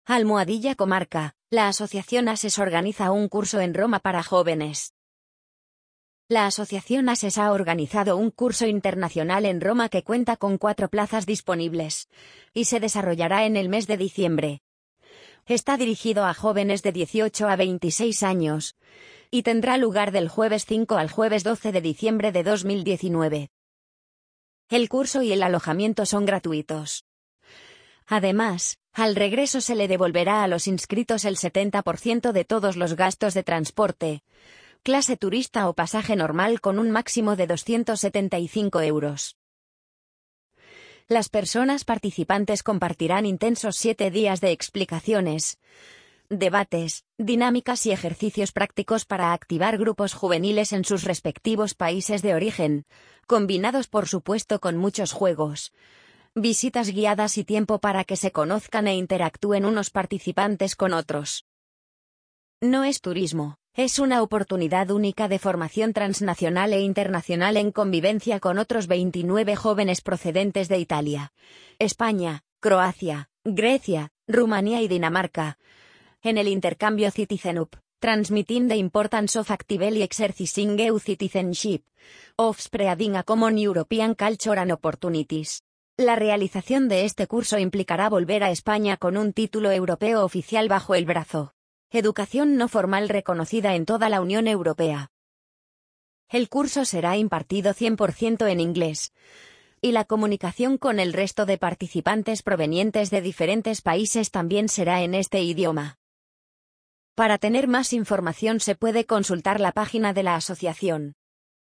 Almohadilla Comarca, la Asociación ASES organiza un curso en Roma para jóvenes. La Asociación ASES ha organizado un curso internacional en Roma que cuenta con 4 plazas disponibles, y se desarrollará en el mes de diciembre. Está dirigido a jóvenes de 18 a 26 años, y tendrá lugar del jueves 5 al jueves 12 de diciembre de 2019. El curso y el alojamiento son gratuitos. Además, al regreso se le devolverá a los inscritos el 70% de todos los gastos de transporte, clase turista o pasaje normal con un máximo de 275 euros. Las personas participantes compartirán intensos 7 días de explicaciones, debates, dinámicas y ejercicios prácticos para activar grupos juveniles en sus respectivos países de origen, combinados por supuesto con muchos juegos, visitas guiadas y tiempo para que se conozcan e interactúen unos participantes con otros. No es turismo, es una oportunidad única de formación transnacional e internacional en convivencia con otros 29 jóvenes procedentes de Italia, España, Croacia, Grecia, Rumanía y Dinamarca. En el intercambio Citizenship, transmitting the importance of actively exercising EU citizenship, of spreading a common European culture and opportunities. La realización de este curso implicará volver a España con un título europeo oficial bajo el brazo. Educación no formal reconocida en toda la Unión Europea. El curso será impartido 100% en inglés, y la comunicación con el resto de participantes provenientes de diferentes países también será en este idioma. Para tener más información se puede consultar la página de la asociación.